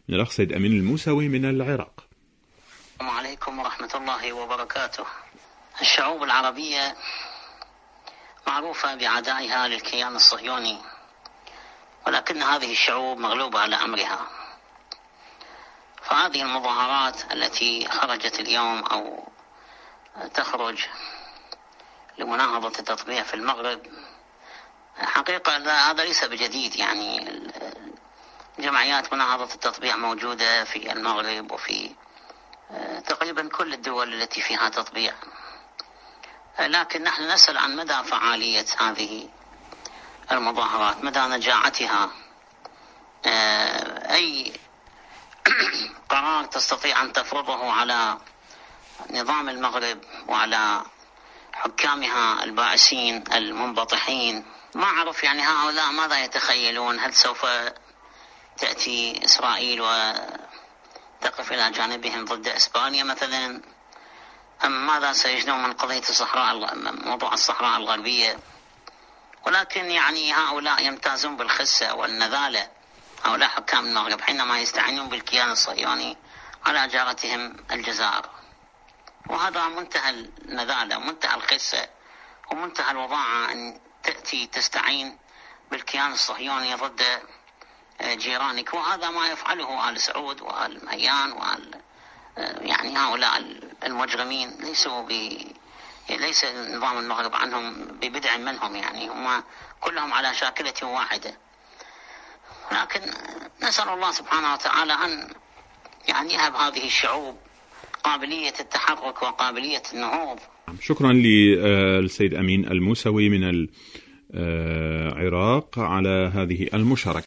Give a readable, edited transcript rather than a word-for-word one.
من الأخ سيد أمين الموسوي من العراق. السلام عليكم ورحمة الله وبركاته. الشعوب العربية معروفة بعدائها للكيان الصهيوني، ولكن هذه الشعوب مغلوبة على أمرها. فهذه المظاهرات التي خرجت اليوم أو تخرج لمناهضة التطبيع في المغرب، حقيقة هذا ليس بجديد. يعني جمعيات مناهضة التطبيع موجودة في المغرب وفي تقريبا كل الدول التي فيها تطبيع، لكن نحن نسأل عن مدى فعالية هذه المظاهرات، مدى نجاعتها. أي قرار تستطيع أن تفرضه على نظام المغرب وعلى حكامها البائسين المنبطحين؟ ما أعرف يعني هؤلاء ماذا يتخيلون؟ هل سوف تأتي إسرائيل وتقف إلى جانبهم ضد إسبانيا مثلا؟ أم ماذا سيجنون من قضية موضوع الصحراء الغربية؟ ولكن يعني هؤلاء يمتازون بالخسة والنذالة، هؤلاء حكام المغرب، حينما يستعينون بالكيان الصهيوني على جارتهم الجزائر. وهذا منتهى النذالة، منتهى الخسة، ومنتهى الوضاعة أن تأتي تستعين بالكيان الصهيوني ضد جيرانك. وهذا ما يفعله آل سعود وآل مهيان يعني هؤلاء المجرمين ليس نظام المغرب عنهم ببدع منهم، يعني هم كلهم على شاكلة واحدة. لكن نسأل الله سبحانه وتعالى أن يعني يهب هذه الشعوب قابلية التحرك وقابلية النهوض. شكرا للسيد أمين الموسوي من العراق على هذه المشاركة.